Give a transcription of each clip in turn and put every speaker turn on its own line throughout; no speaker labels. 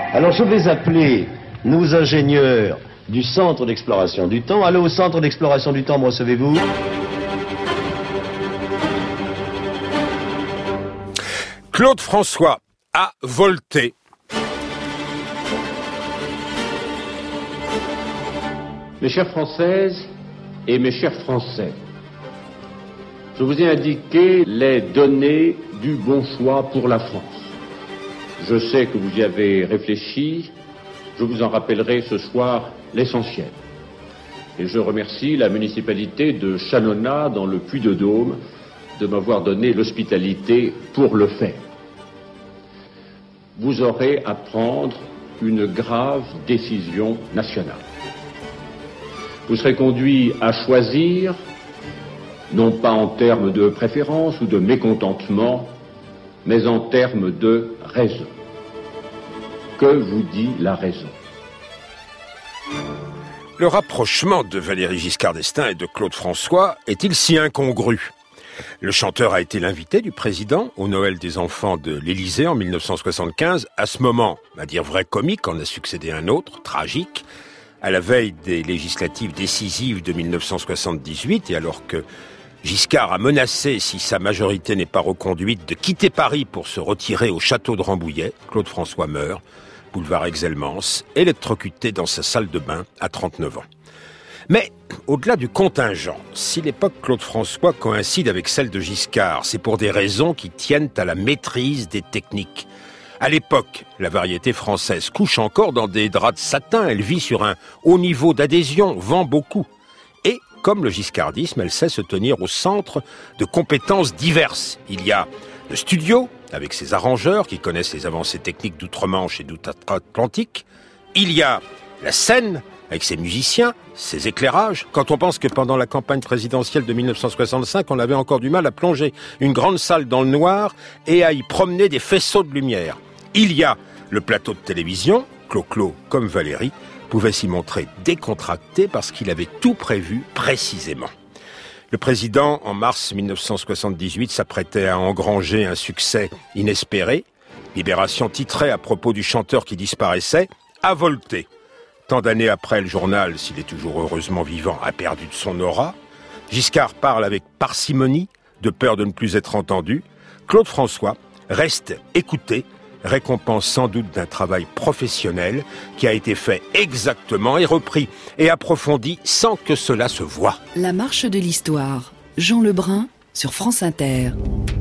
Alors je vais appeler nos ingénieurs du Centre d'Exploration du Temps. Allô, au Centre d'Exploration du Temps, me recevez-vous?
Claude François a volté.
Mes chères Françaises et mes chers Français, je vous ai indiqué les données du bon choix pour la France. Je sais que vous y avez réfléchi, je vous en rappellerai ce soir l'essentiel. Et je remercie la municipalité de Chanonna, dans le Puy-de-Dôme, de m'avoir donné l'hospitalité pour le faire. Vous aurez à prendre une grave décision nationale. Vous serez conduit à choisir, non pas en termes de préférence ou de mécontentement, mais en termes de raison. Que vous dit la raison?
Le rapprochement de Valéry Giscard d'Estaing et de Claude François est-il si incongru? Le chanteur a été l'invité du président au Noël des enfants de l'Élysée en 1975. À ce moment, à dire vrai comique, en a succédé un autre, tragique. À la veille des législatives décisives de 1978, et alors que Giscard a menacé, si sa majorité n'est pas reconduite, de quitter Paris pour se retirer au château de Rambouillet, Claude François meurt, boulevard Exelmans, électrocuté dans sa salle de bain à 39 ans. Mais, au-delà du contingent, si l'époque Claude François coïncide avec celle de Giscard, c'est pour des raisons qui tiennent à la maîtrise des techniques. À l'époque, la variété française couche encore dans des draps de satin, elle vit sur un haut niveau d'adhésion, vend beaucoup. Et, comme le giscardisme, elle sait se tenir au centre de compétences diverses. Il y a le studio, avec ses arrangeurs qui connaissent les avancées techniques d'outre-Manche et d'outre-Atlantique. Il y a la scène, avec ses musiciens, ses éclairages. Quand on pense que pendant la campagne présidentielle de 1965, on avait encore du mal à plonger une grande salle dans le noir et à y promener des faisceaux de lumière. Il y a le plateau de télévision, Clo-Clo comme Valéry, pouvait s'y montrer décontracté parce qu'il avait tout prévu précisément. Le président, en mars 1978, s'apprêtait à engranger un succès inespéré. Libération titrait à propos du chanteur qui disparaissait, a volté. Tant d'années après, le journal, s'il est toujours heureusement vivant, a perdu de son aura. Giscard parle avec parcimonie, de peur de ne plus être entendu. Claude François reste écouté, récompense sans doute d'un travail professionnel qui a été fait exactement et repris et approfondi sans que cela se voie.
La marche de l'histoire. Jean Lebrun sur France Inter.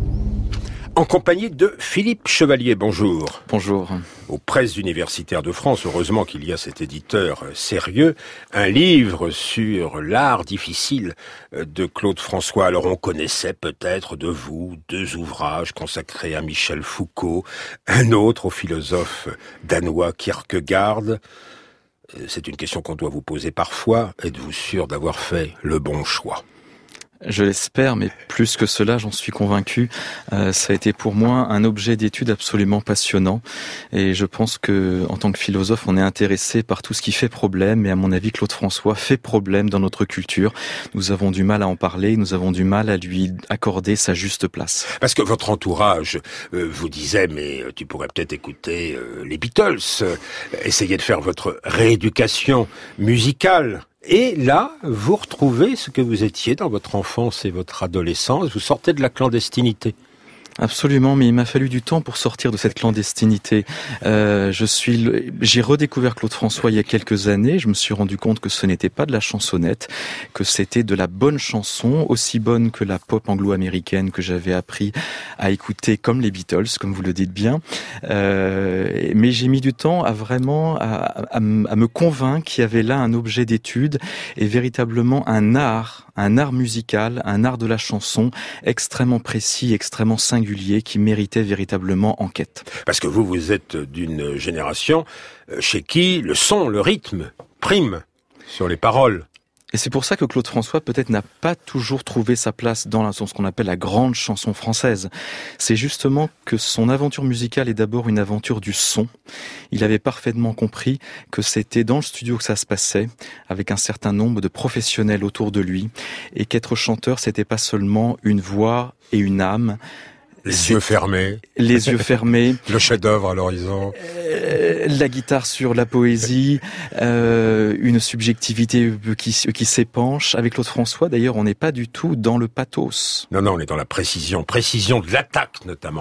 En compagnie de Philippe Chevalier, bonjour.
Bonjour.
Aux presses universitaires de France, heureusement qu'il y a cet éditeur sérieux, un livre sur l'art difficile de Claude François. Alors on connaissait peut-être de vous 2 ouvrages consacrés à Michel Foucault, un autre au philosophe danois Kierkegaard. C'est une question qu'on doit vous poser parfois. Êtes-vous sûr d'avoir fait le bon choix ?
Je l'espère, mais plus que cela, j'en suis convaincu. Ça a été pour moi un objet d'étude absolument passionnant. Et je pense que, en tant que philosophe, on est intéressé par tout ce qui fait problème. Et à mon avis, Claude François fait problème dans notre culture. Nous avons du mal à en parler, nous avons du mal à lui accorder sa juste place.
Parce que votre entourage vous disait, mais tu pourrais peut-être écouter les Beatles, essayer de faire votre rééducation musicale. Et là, vous retrouvez ce que vous étiez dans votre enfance et votre adolescence. Vous sortez de la clandestinité.
Absolument, mais il m'a fallu du temps pour sortir de cette clandestinité. J'ai redécouvert Claude François il y a quelques années. Je me suis rendu compte que ce n'était pas de la chansonnette, que c'était de la bonne chanson, aussi bonne que la pop anglo-américaine que j'avais appris à écouter, comme les Beatles, comme vous le dites bien. Mais j'ai mis du temps à me convaincre qu'il y avait là un objet d'étude et véritablement un art musical, un art de la chanson extrêmement précis, extrêmement singulier, qui méritait véritablement enquête.
Parce que vous êtes d'une génération chez qui le son, le rythme prime sur les paroles.
Et c'est pour ça que Claude François peut-être n'a pas toujours trouvé sa place dans ce qu'on appelle la grande chanson française. C'est justement que son aventure musicale est d'abord une aventure du son. Il avait parfaitement compris que c'était dans le studio que ça se passait, avec un certain nombre de professionnels autour de lui, et qu'être chanteur, c'était pas seulement une voix et une âme.
Les yeux fermés.
Les yeux fermés.
Le chef-d'œuvre à l'horizon.
La guitare sur la poésie, une subjectivité qui s'épanche. Avec Claude François, d'ailleurs, on n'est pas du tout dans le pathos.
Non, on est dans la précision de l'attaque notamment.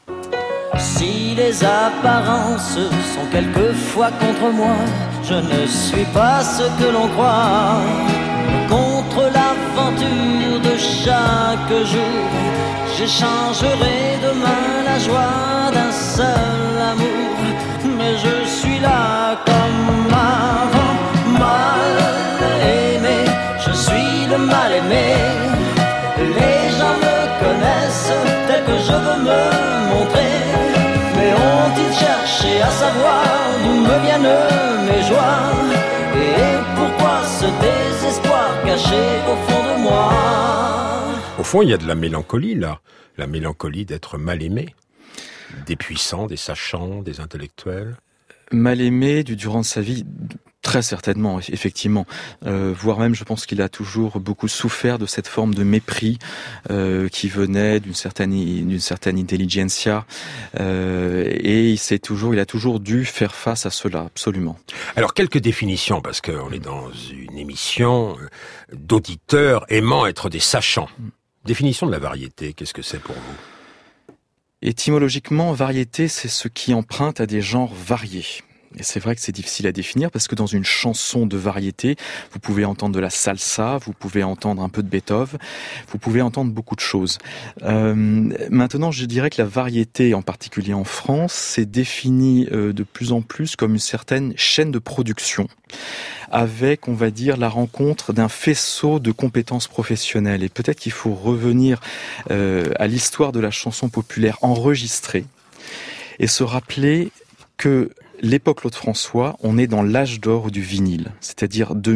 Si les apparences sont quelquefois contre moi, je ne suis pas ce que l'on croit. Contre l'aventure de chaque jour, j'échangerai demain la joie d'un seul amour. Mais je suis là comme avant, mal aimé. Je suis le mal aimé. Les gens me connaissent tel que je veux me montrer. Mais ont-ils cherché à savoir d'où me viennent mes joies? Et pourquoi ce désespoir caché au fond de moi?
Au fond, il y a de la mélancolie là. La mélancolie d'être mal aimé. Des puissants, des sachants, des intellectuels.
Mal aimé durant sa vie, très certainement, effectivement. Voire même, je pense qu'il a toujours beaucoup souffert de cette forme de mépris qui venait d'une certaine intelligentsia. Et il a toujours dû faire face à cela, absolument.
Alors, quelques définitions, parce qu'on est dans une émission d'auditeurs aimant être des sachants. Définition de la variété, qu'est-ce que c'est pour vous?
Étymologiquement, variété, c'est ce qui emprunte à des genres variés. Et c'est vrai que c'est difficile à définir parce que dans une chanson de variété, vous pouvez entendre de la salsa, vous pouvez entendre un peu de Beethoven, vous pouvez entendre beaucoup de choses. Maintenant, je dirais que la variété, en particulier en France, s'est définie de plus en plus comme une certaine chaîne de production avec, on va dire, la rencontre d'un faisceau de compétences professionnelles. Et peut-être qu'il faut revenir à l'histoire de la chanson populaire enregistrée et se rappeler que l'époque Claude François, on est dans l'âge d'or du vinyle, c'est-à-dire de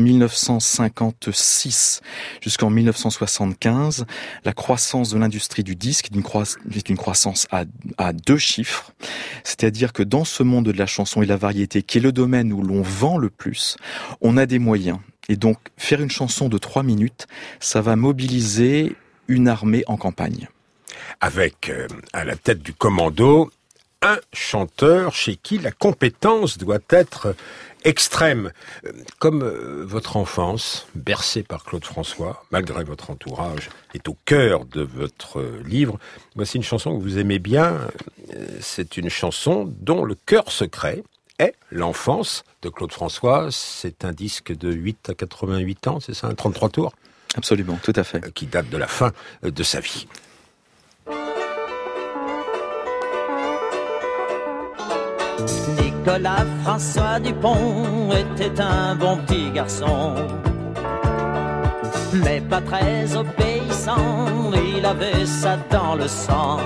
1956 jusqu'en 1975, la croissance de l'industrie du disque est une croissance à 2 chiffres, c'est-à-dire que dans ce monde de la chanson et de la variété, qui est le domaine où l'on vend le plus, on a des moyens. Et donc, faire une chanson de 3 minutes, ça va mobiliser une armée en campagne.
Avec, à la tête du commando, un chanteur chez qui la compétence doit être extrême. Comme votre enfance, bercée par Claude François, malgré votre entourage, est au cœur de votre livre, voici une chanson que vous aimez bien. C'est une chanson dont le cœur secret est l'enfance de Claude François. C'est un disque de 8 à 88 ans, c'est ça, un 33 tours?
Absolument, tout à fait.
Qui date de la fin de sa vie.
Nicolas François Dupont était un bon petit garçon, mais pas très obéissant, il avait ça dans le sang.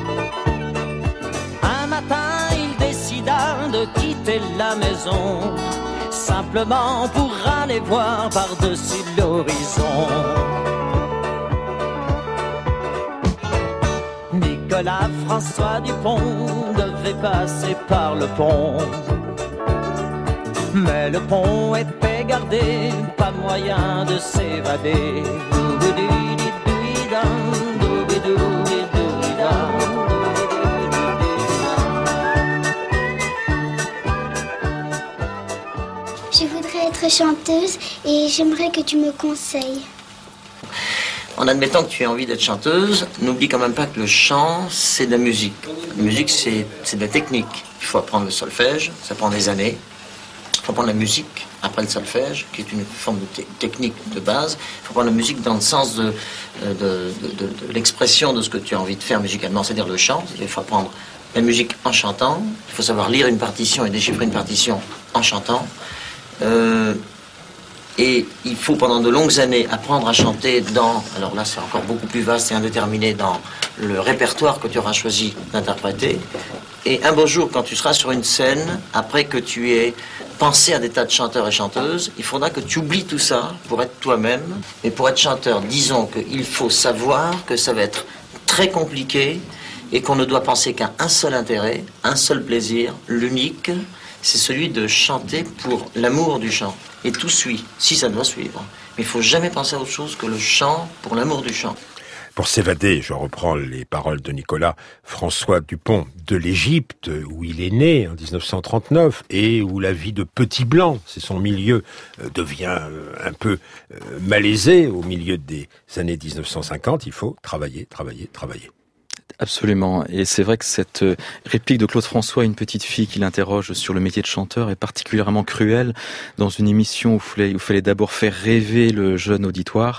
Un matin, il décida de quitter la maison, simplement pour aller voir par-dessus l'horizon. Nicolas François Dupont devait passer par le pont, mais le pont était gardé, pas moyen de s'évader.
Je voudrais être chanteuse et j'aimerais que tu me conseilles.
En admettant que tu aies envie d'être chanteuse, n'oublie quand même pas que le chant, c'est de la musique. La musique, c'est de la technique. Il faut apprendre le solfège, ça prend des années. Il faut apprendre la musique après le solfège, qui est une forme de technique de base. Il faut apprendre la musique dans le sens de l'expression de ce que tu as envie de faire musicalement, c'est-à-dire le chant. Il faut apprendre la musique en chantant. Il faut savoir lire une partition et déchiffrer une partition en chantant. Et il faut pendant de longues années apprendre à chanter dans, alors là c'est encore beaucoup plus vaste et indéterminé, dans le répertoire que tu auras choisi d'interpréter. Et un beau jour, quand tu seras sur une scène, après que tu aies pensé à des tas de chanteurs et chanteuses, il faudra que tu oublies tout ça pour être toi-même. Et pour être chanteur, disons qu'il faut savoir que ça va être très compliqué et qu'on ne doit penser qu'à un seul intérêt, un seul plaisir, l'unique, c'est celui de chanter pour l'amour du chant. Et tout suit, si ça doit suivre. Mais il ne faut jamais penser à autre chose que le chant pour l'amour du chant.
Pour s'évader, je reprends les paroles de Nicolas François Dupont, de l'Égypte, où il est né en 1939, et où la vie de petit blanc, c'est son milieu, devient un peu malaisé au milieu des années 1950. Il faut travailler, travailler, travailler.
Absolument. Et c'est vrai que cette réplique de Claude François, une petite fille qui l'interroge sur le métier de chanteur, est particulièrement cruelle dans une émission où il fallait d'abord faire rêver le jeune auditoire.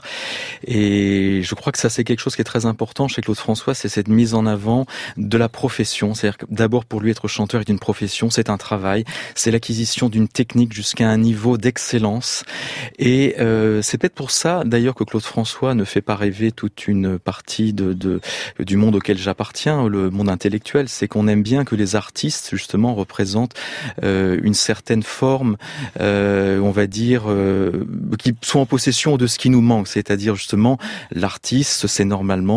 Et je crois que ça, c'est quelque chose qui est très important chez Claude François, c'est cette mise en avant de la profession. C'est-à-dire que d'abord, pour lui, être chanteur est une profession, c'est un travail, c'est l'acquisition d'une technique jusqu'à un niveau d'excellence. Et c'est peut-être pour ça, d'ailleurs, que Claude François ne fait pas rêver toute une partie du monde auquel j'appartiens, le monde intellectuel, c'est qu'on aime bien que les artistes, justement, représentent une certaine forme, on va dire, qui sont en possession de ce qui nous manque, c'est-à-dire, justement, l'artiste, c'est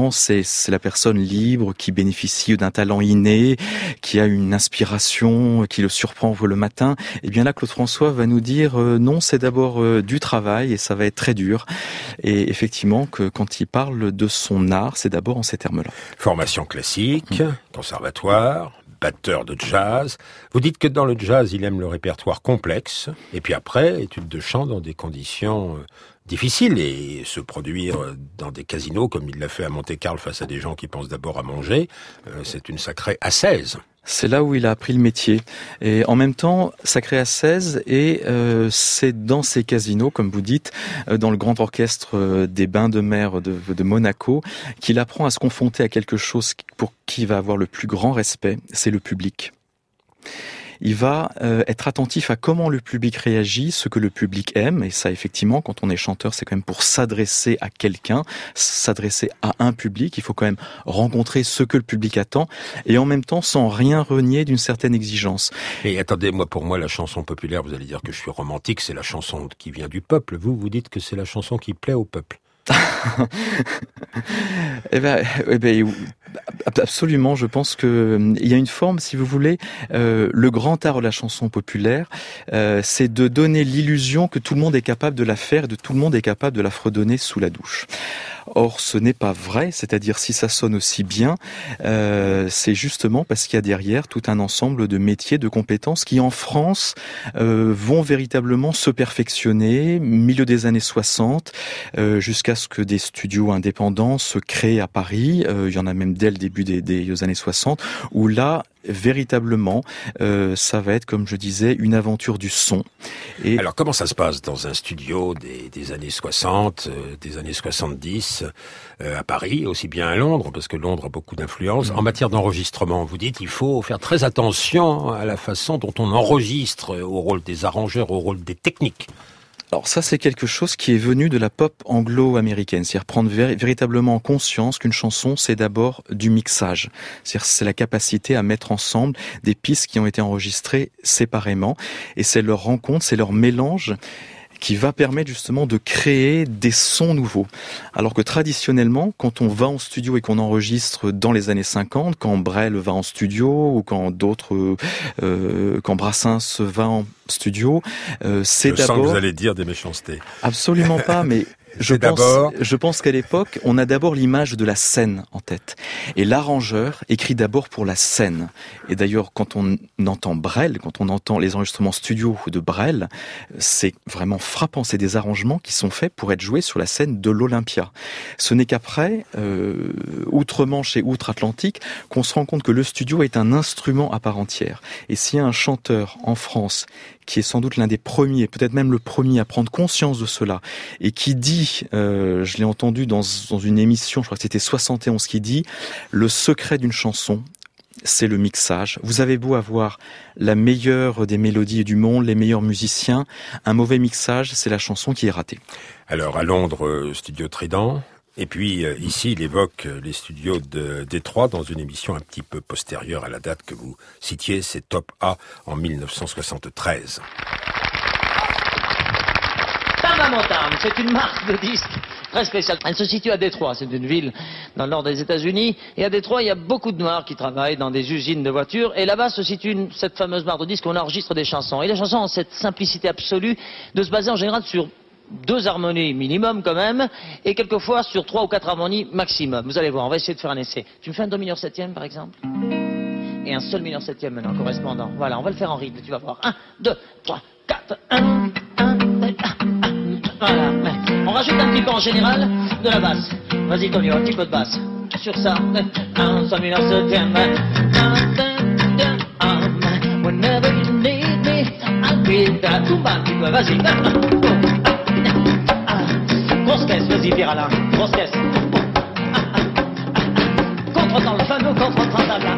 la personne libre qui bénéficie d'un talent inné, qui a une inspiration, qui le surprend le matin. Et bien là, Claude François va nous dire, non, c'est d'abord du travail et ça va être très dur. Et effectivement, que quand il parle de son art, c'est d'abord en ces termes-là.
Formation classique, conservatoire, batteur de jazz. Vous dites que dans le jazz, il aime le répertoire complexe. Et puis après, études de chant dans des conditions difficiles et se produire dans des casinos comme il l'a fait à Monte-Carlo face à des gens qui pensent d'abord à manger, c'est une sacrée ascèse.
C'est là où il a appris le métier. Et en même temps, sacré ascèse, et c'est dans ces casinos, comme vous dites, dans le grand orchestre des Bains de Mer de Monaco, qu'il apprend à se confronter à quelque chose pour qui il va avoir le plus grand respect, c'est le public. Il va être attentif à comment le public réagit, ce que le public aime, et ça effectivement, quand on est chanteur, c'est quand même pour s'adresser à quelqu'un, s'adresser à un public, il faut quand même rencontrer ce que le public attend, et en même temps sans rien renier d'une certaine exigence.
Et attendez, pour moi, la chanson populaire, vous allez dire que je suis romantique, c'est la chanson qui vient du peuple. Vous dites que c'est la chanson qui plaît au peuple.
Eh ben, absolument. Je pense que il y a une forme, si vous voulez, le grand art de la chanson populaire, c'est de donner l'illusion que tout le monde est capable de la faire, et que tout le monde est capable de la fredonner sous la douche. Or, ce n'est pas vrai, c'est-à-dire si ça sonne aussi bien, c'est justement parce qu'il y a derrière tout un ensemble de métiers, de compétences qui, en France, vont véritablement se perfectionner, milieu des années 60, jusqu'à ce que des studios indépendants se créent à Paris. Il y en a même dès le début des années 60, où là, véritablement, ça va être, comme je disais, une aventure du son. Et
alors, comment ça se passe dans un studio des années 60, des années 70, à Paris, aussi bien à Londres, parce que Londres a beaucoup d'influence, en matière d'enregistrement? Vous dites, il faut faire très attention à la façon dont on enregistre, au rôle des arrangeurs, au rôle des techniques.
Alors ça, c'est quelque chose qui est venu de la pop anglo-américaine, c'est-à-dire prendre véritablement conscience qu'une chanson, c'est d'abord du mixage. C'est-à-dire c'est la capacité à mettre ensemble des pistes qui ont été enregistrées séparément, et c'est leur rencontre, c'est leur mélange qui va permettre justement de créer des sons nouveaux. Alors que traditionnellement, quand on va en studio et qu'on enregistre dans les années 50, quand Brel va en studio ou quand quand Brassens va en studio, c'est d'abord...
Je sens que vous allez dire des méchancetés.
Absolument pas, mais je pense qu'à l'époque, on a d'abord l'image de la scène en tête. Et l'arrangeur écrit d'abord pour la scène. Et d'ailleurs, quand on entend Brel, quand on entend les enregistrements studio de Brel, c'est vraiment frappant. C'est des arrangements qui sont faits pour être joués sur la scène de l'Olympia. Ce n'est qu'après, outre-Manche et outre-Atlantique, qu'on se rend compte que le studio est un instrument à part entière. Et s'il y a un chanteur en France qui est sans doute l'un des premiers, peut-être même le premier à prendre conscience de cela, et qui dit, je l'ai entendu dans une émission, je crois que c'était 71, qui dit « Le secret d'une chanson, c'est le mixage. Vous avez beau avoir la meilleure des mélodies du monde, les meilleurs musiciens, un mauvais mixage, c'est la chanson qui est ratée. »
Alors à Londres, studio Trident. Et puis ici, il évoque les studios de Détroit dans une émission un petit peu postérieure à la date que vous citiez, c'est Top A en 1973.
Tama Motown, c'est une marque de disques très spéciale. Elle se situe à Détroit, c'est une ville dans le nord des États-Unis. Et à Détroit, il y a beaucoup de Noirs qui travaillent dans des usines de voitures. Et là-bas se situe cette fameuse marque de disques où on enregistre des chansons. Et les chansons ont cette simplicité absolue de se baser en général sur 2 harmonies minimum quand même, et quelquefois sur 3 ou 4 harmonies maximum. Vous allez voir, on va essayer de faire un essai. Tu me fais un do mineur septième par exemple? Et un sol mineur septième maintenant, correspondant. Voilà, on va le faire en rythme, tu vas voir. 1, 2, 3, 4, 1, 2, 1. Voilà. On rajoute un petit peu en général de la basse. Vas-y Tonio, un petit peu de basse. Sur ça, un sol mineur septième. Whenever you need me, I'll be there. Tout bas, un petit peu, vas-y. Grosse caisse, vas-y Pierre-Alain, grosse caisse. Contre-temps le fameux contre-temps là.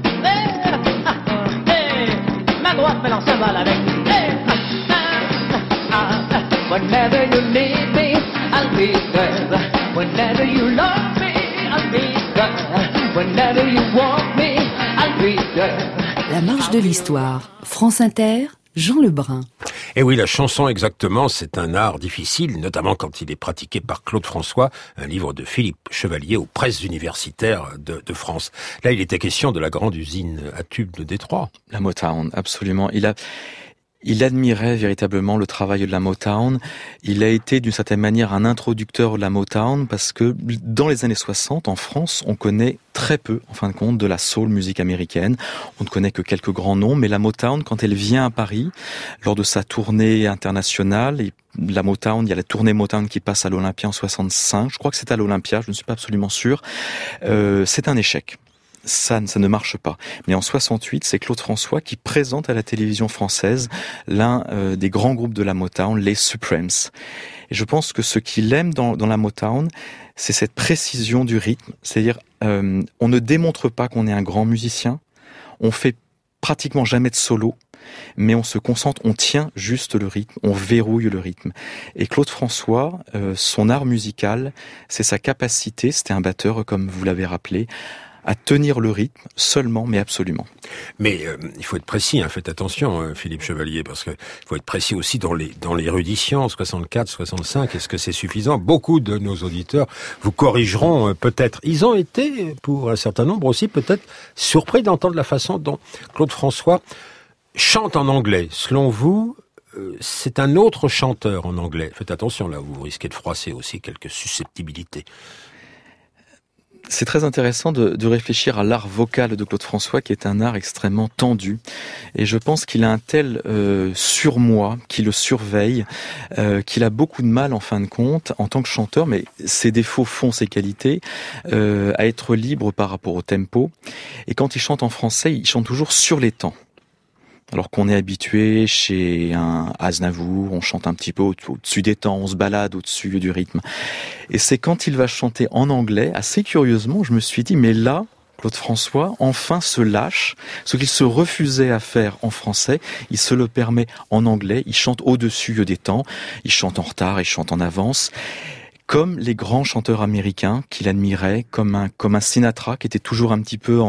Main droite maintenant ça va avec. Whenever you need me, I'll be there. Whenever you love me, I'll be there. Whenever you want me, I'll be there.
La marche de l'histoire. France Inter, Jean Lebrun.
Et oui, la chanson exactement, c'est un art difficile, notamment quand il est pratiqué par Claude François, un livre de Philippe Chevalier aux presses universitaires de France. Là, il était question de la grande usine à tubes de Détroit.
La Motown, absolument. Il admirait véritablement le travail de la Motown. Il a été d'une certaine manière un introducteur de la Motown parce que dans les années 60, en France, on connaît très peu, en fin de compte, de la soul musique américaine. On ne connaît que quelques grands noms, mais la Motown, quand elle vient à Paris, lors de sa tournée internationale, la Motown, il y a la tournée Motown qui passe à l'Olympia en 65. Je crois que c'est à l'Olympia, je ne suis pas absolument sûr. C'est un échec. Ça ne marche pas. Mais en 68, c'est Claude François qui présente à la télévision française l'un des grands groupes de la Motown, les Supremes. Et je pense que ce qu'il aime dans la Motown, c'est cette précision du rythme. C'est-à-dire, on ne démontre pas qu'on est un grand musicien, on fait pratiquement jamais de solo, mais on se concentre, on tient juste le rythme, on verrouille le rythme. Et Claude François, son art musical, c'est sa capacité, c'était un batteur comme vous l'avez rappelé, à tenir le rythme seulement, mais absolument.
Mais il faut être précis, hein, faites attention, Philippe Chevalier, parce que il faut être précis aussi dans l'érudition, 64, 65, est-ce que c'est suffisant? Beaucoup de nos auditeurs vous corrigeront peut-être. Ils ont été, pour un certain nombre aussi, peut-être surpris d'entendre la façon dont Claude François chante en anglais. Selon vous, c'est un autre chanteur en anglais. Faites attention, là, vous risquez de froisser aussi quelques susceptibilité.
C'est très intéressant de réfléchir à l'art vocal de Claude François, qui est un art extrêmement tendu. Et je pense qu'il a un tel surmoi, qui le surveille, qu'il a beaucoup de mal, en fin de compte, en tant que chanteur, mais ses défauts font ses qualités, à être libre par rapport au tempo. Et quand il chante en français, il chante toujours sur les temps. Alors qu'on est habitué chez un Aznavour, on chante un petit peu au-dessus des temps, on se balade au-dessus du rythme. Et c'est quand il va chanter en anglais, assez curieusement, je me suis dit, mais là, Claude François, enfin se lâche. Ce qu'il se refusait à faire en français, il se le permet en anglais. Il chante au-dessus des temps, il chante en retard, il chante en avance. Comme les grands chanteurs américains qu'il admirait, comme un Sinatra qui était toujours un petit peu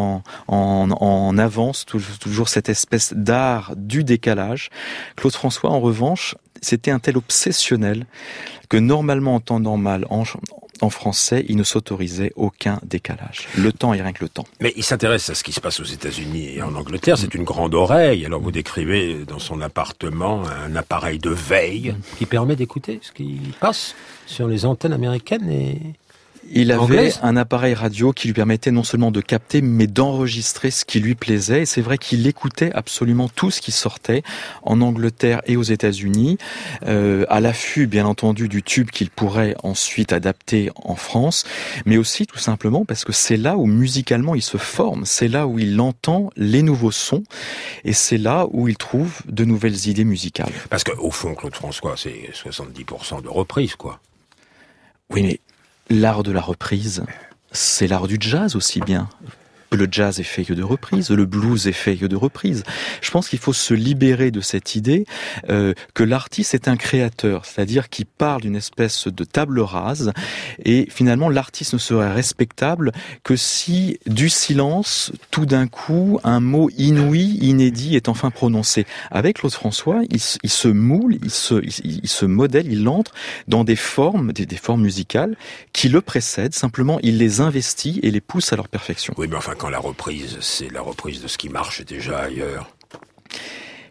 en avance, toujours cette espèce d'art du décalage. Claude François, en revanche, c'était un tel obsessionnel que normalement, en temps normal, en français, il ne s'autorisait aucun décalage. Le temps est rien que le temps.
Mais il s'intéresse à ce qui se passe aux États-Unis et en Angleterre. C'est une grande oreille. Alors vous décrivez dans son appartement un appareil de veille qui permet d'écouter ce qui passe sur les antennes américaines et
il avait
anglaise.
Un appareil radio qui lui permettait non seulement de capter, mais d'enregistrer ce qui lui plaisait. Et c'est vrai qu'il écoutait absolument tout ce qui sortait en Angleterre et aux États-Unis, à l'affût, bien entendu, du tube qu'il pourrait ensuite adapter en France, mais aussi tout simplement parce que c'est là où musicalement il se forme, c'est là où il entend les nouveaux sons, et c'est là où il trouve de nouvelles idées musicales.
Parce qu'au fond, Claude François, c'est 70% de reprise, quoi.
Oui, mais l'art de la reprise, c'est l'art du jazz aussi bien. Le jazz est fait que de reprises, le blues est fait que de reprises. Je pense qu'il faut se libérer de cette idée que l'artiste est un créateur, c'est-à-dire qu'il parle d'une espèce de table rase, et finalement l'artiste ne serait respectable que si du silence, tout d'un coup, un mot inouï, inédit est enfin prononcé. Avec Claude François, il se moule, il se modèle, il entre dans des formes musicales qui le précèdent, simplement il les investit et les pousse à leur perfection.
Oui, mais enfin, quand la reprise, c'est la reprise de ce qui marche déjà ailleurs.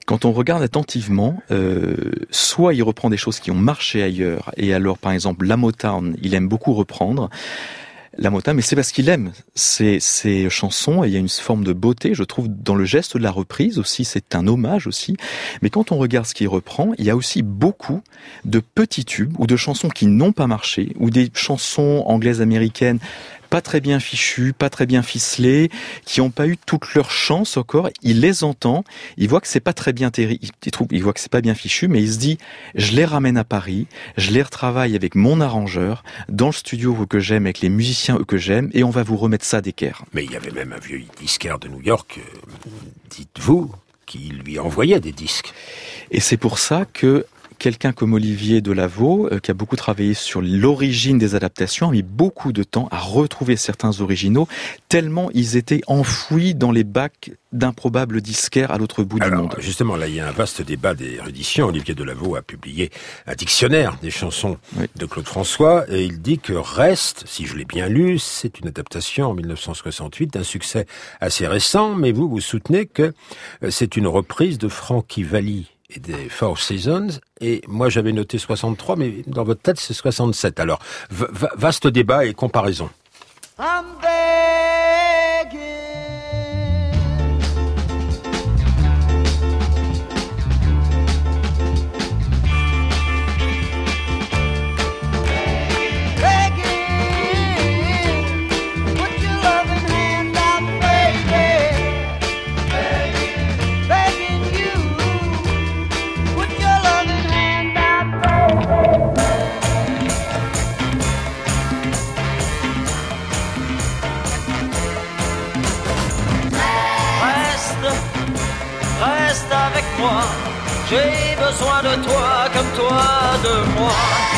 Quand on regarde attentivement, soit il reprend des choses qui ont marché ailleurs, et alors par exemple la Motown, il aime beaucoup reprendre la Motown, mais c'est parce qu'il aime ces chansons, et il y a une forme de beauté, je trouve, dans le geste de la reprise aussi, c'est un hommage aussi. Mais quand on regarde ce qu'il reprend, il y a aussi beaucoup de petits tubes, ou de chansons qui n'ont pas marché, ou des chansons anglaises, américaines, pas très bien fichues, pas très bien ficelées, qui n'ont pas eu toute leur chance encore. Il les entend, il voit que c'est pas très bien il voit que c'est pas bien fichu, mais il se dit, je les ramène à Paris, je les retravaille avec mon arrangeur, dans le studio que j'aime, avec les musiciens que j'aime, et on va vous remettre ça d'équerre.
Mais il y avait même un vieux disquaire de New York, dites-vous, qui lui envoyait des disques.
Et c'est pour ça que quelqu'un comme Olivier Delaveau, qui a beaucoup travaillé sur l'origine des adaptations, a mis beaucoup de temps à retrouver certains originaux, tellement ils étaient enfouis dans les bacs d'improbables disquaires à l'autre bout du monde.
Justement, là, il y a un vaste débat d'érudition. Olivier Delaveau a publié un dictionnaire des chansons de Claude François, et il dit que Reste, si je l'ai bien lu, c'est une adaptation en 1968 d'un succès assez récent, mais vous soutenez que c'est une reprise de Frankie Valli et des Four Seasons, et moi j'avais noté 63, mais dans votre tête c'est 67. Alors, vaste débat et comparaison.
I'm begging. J'ai besoin de toi comme toi de moi.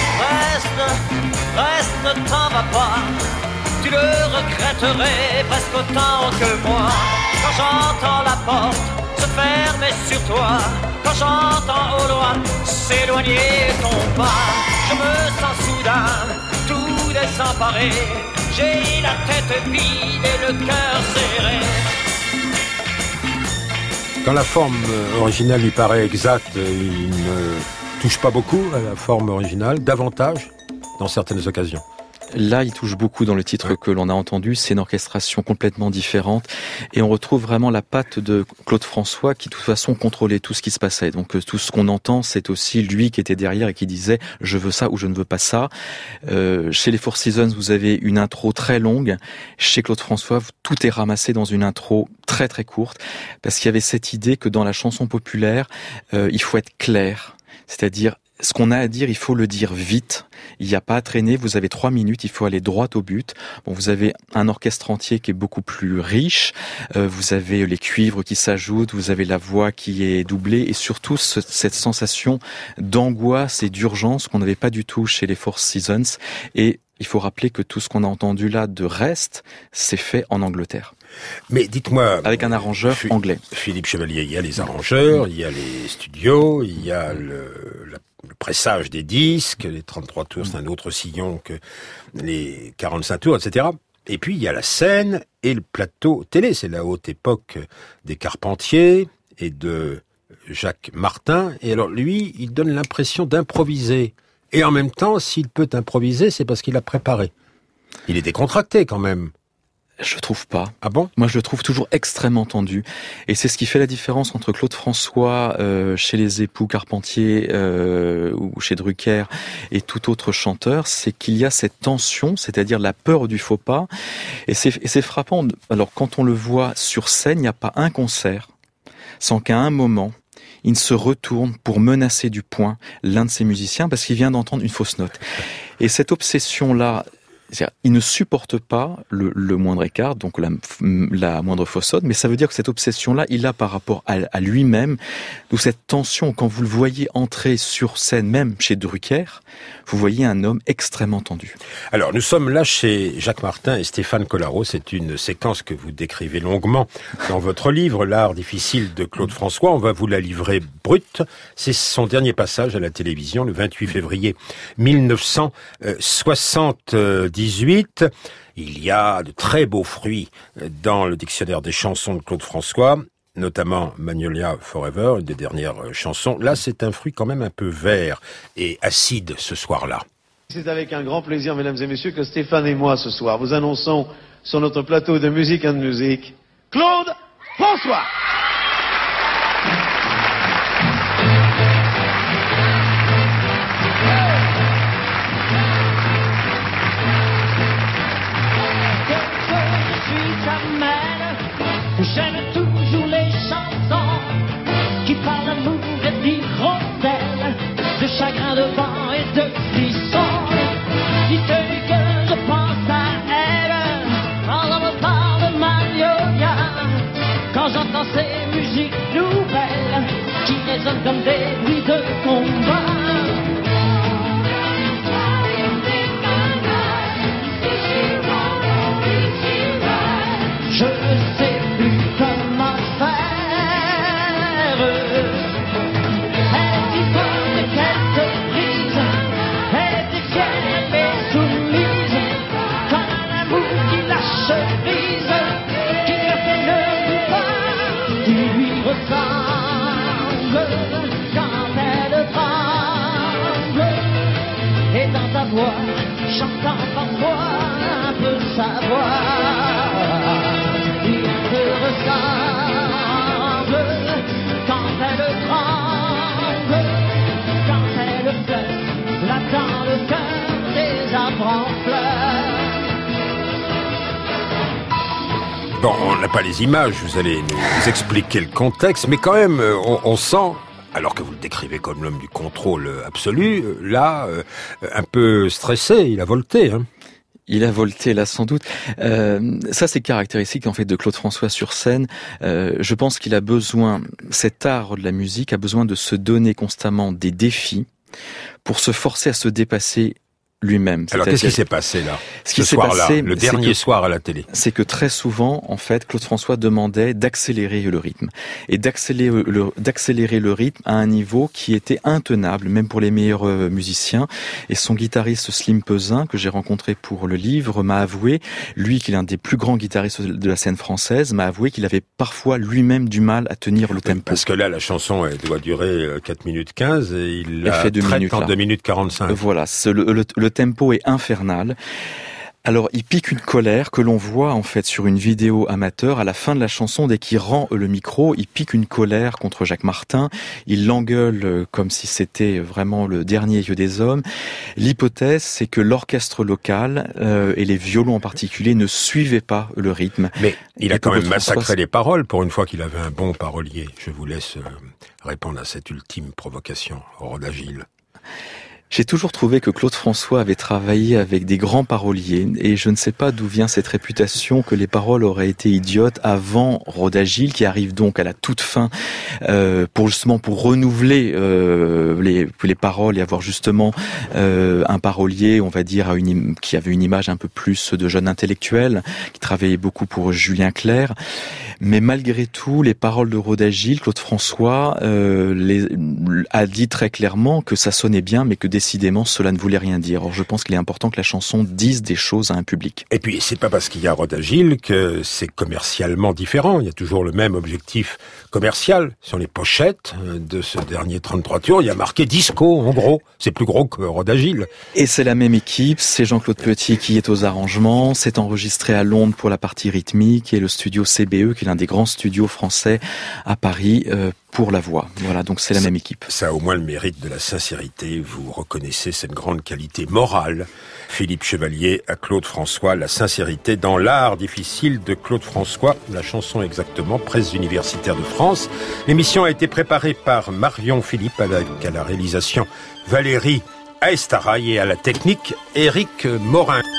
Reste, ne t'en va pas. Tu le regretterais presque autant que moi. Quand j'entends la porte se fermer sur toi, quand j'entends au loin s'éloigner ton pas, je me sens soudain tout désemparé. J'ai la tête vide et le cœur serré.
Quand la forme originale lui paraît exacte, il ne touche pas beaucoup à la forme originale, davantage dans certaines occasions.
Là, il touche beaucoup dans le titre que l'on a entendu. C'est une orchestration complètement différente. Et on retrouve vraiment la patte de Claude François qui, de toute façon, contrôlait tout ce qui se passait. Donc, tout ce qu'on entend, c'est aussi lui qui était derrière et qui disait « je veux ça » ou « je ne veux pas ça ». Chez les Four Seasons, vous avez une intro très longue. Chez Claude François, tout est ramassé dans une intro très très courte. Parce qu'il y avait cette idée que dans la chanson populaire, il faut être clair. C'est-à-dire, ce qu'on a à dire, il faut le dire vite. Il n'y a pas à traîner. Vous avez 3 minutes. Il faut aller droit au but. Bon, vous avez un orchestre entier qui est beaucoup plus riche. Vous avez les cuivres qui s'ajoutent. Vous avez la voix qui est doublée. Et surtout, cette sensation d'angoisse et d'urgence qu'on n'avait pas du tout chez les Four Seasons. Et il faut rappeler que tout ce qu'on a entendu là de Reste, c'est fait en Angleterre.
Mais dites-moi...
Avec un arrangeur anglais.
Philippe Chevalier, il y a les arrangeurs, il y a les studios, il y a le pressage des disques, les 33 tours, c'est un autre sillon que les 45 tours, etc. Et puis il y a la scène et le plateau télé. C'est la haute époque des Carpentier et de Jacques Martin. Et alors lui, il donne l'impression d'improviser. Et en même temps, s'il peut improviser, c'est parce qu'il a préparé. Il est décontracté quand même.
Je trouve pas.
Ah bon?
Moi, je le trouve toujours extrêmement tendu. Et c'est ce qui fait la différence entre Claude François chez les époux Carpentier ou chez Drucker et tout autre chanteur, c'est qu'il y a cette tension, c'est-à-dire la peur du faux pas. Et c'est frappant. Alors, quand on le voit sur scène, il n'y a pas un concert sans qu'à un moment, il ne se retourne pour menacer du poing l'un de ses musiciens parce qu'il vient d'entendre une fausse note. Et cette obsession-là, il ne supporte pas le moindre écart, donc la moindre fausse note, mais ça veut dire que cette obsession-là, il a par rapport à lui-même, donc cette tension, quand vous le voyez entrer sur scène, même chez Drucker, vous voyez un homme extrêmement tendu.
Alors, nous sommes là chez Jacques Martin et Stéphane Collaro. C'est une séquence que vous décrivez longuement dans votre livre, L'art difficile de Claude François. On va vous la livrer brute. C'est son dernier passage à la télévision, le 28 février 1978. Il y a de très beaux fruits dans le dictionnaire des chansons de Claude François. notamment Magnolia Forever, une des dernières chansons. Là, c'est un fruit quand même un peu vert et acide ce soir-là.
C'est avec un grand plaisir, mesdames et messieurs, que Stéphane et moi, ce soir, vous annonçons sur notre plateau de Musique and Music, Claude François.
J'aime toujours les chansons qui parlent d'amour et d'hirondelles, de chagrin, de vent et de frissons. Dites-lui que je pense à elle quand on me parle de Magnolia, quand j'entends ces musiques nouvelles qui résonnent comme des bruits de combat. Je ne sais plus comment faire. Elle dit bonne qu'elle se brise, elle est fière et soumise, comme un amour qui lâche prise, qui ne fait le pouvoir, qui lui ressemble quand elle tremble. Et dans ta voix, j'entends parfois un peu sa voix. Quand elle tremble, quand elle pleure, là dans le cœur des arbres en fleurs.
Bon, on n'a pas les images, vous allez nous expliquer le contexte, mais quand même, on sent, alors que vous le décrivez comme l'homme du contrôle absolu, là, un peu stressé, il a volté, hein.
Il a volté là sans doute. Ça c'est caractéristique en fait de Claude François sur scène. Je pense qu'il a besoin, cet art de la musique a besoin de se donner constamment des défis pour se forcer à se dépasser lui-même.
Alors qu'est-ce qui s'est passé là,
ce
soir-là, le dernier soir à la télé?
C'est que très souvent, en fait, Claude François demandait d'accélérer le rythme. Et d'accélérer le rythme à un niveau qui était intenable, même pour les meilleurs musiciens. Et son guitariste Slim Pesin, que j'ai rencontré pour le livre, m'a avoué, lui qui est l'un des plus grands guitaristes de la scène française, m'a avoué qu'il avait parfois lui-même du mal à tenir le tempo.
Parce que là, la chanson, elle doit durer 4 minutes 15 et il la
fait 2
traite
minutes,
en
là.
2 minutes 45.
Voilà, le tempo est infernal. Alors, il pique une colère que l'on voit en fait sur une vidéo amateur à la fin de la chanson. Dès qu'il rend le micro, il pique une colère contre Jacques Martin. Il l'engueule comme si c'était vraiment le dernier yeux des hommes. L'hypothèse, c'est que l'orchestre local et les violons en particulier ne suivaient pas le rythme.
Mais il a quand même massacré les paroles pour une fois qu'il avait un bon parolier. Je vous laisse répondre à cette ultime provocation, Rhoda Gilles.
J'ai toujours trouvé que Claude François avait travaillé avec des grands paroliers et je ne sais pas d'où vient cette réputation que les paroles auraient été idiotes avant Rhoda Gilles, qui arrive donc à la toute fin pour renouveler les paroles et avoir justement un parolier, on va dire, qui avait une image un peu plus de jeune intellectuel, qui travaillait beaucoup pour Julien Clerc. Mais malgré tout, les paroles de Rhoda Gilles, Claude François a dit très clairement que ça sonnait bien, mais que décidément cela ne voulait rien dire. Or, je pense qu'il est important que la chanson dise des choses à un public.
Et puis, c'est pas parce qu'il y a Rhoda Gilles que c'est commercialement différent. Il y a toujours le même objectif commercial. Sur les pochettes de ce dernier 33 tours, il y a marqué disco, en gros. C'est plus gros que Rhoda Gilles.
Et c'est la même équipe, c'est Jean-Claude Petit qui est aux arrangements, c'est enregistré à Londres pour la partie rythmique et le studio CBE, qui est l'un des grands studios français à Paris, pour la voix. Voilà, donc c'est la même équipe.
Ça a au moins le mérite de la sincérité. Vous reconnaissez cette grande qualité morale. Philippe Chevalier à Claude François, la sincérité dans l'art difficile de Claude François, la chanson exactement, Presse universitaire de France. L'émission a été préparée par Marion Philippe avec à la réalisation Valérie Aestaraï et à la technique Éric Morin.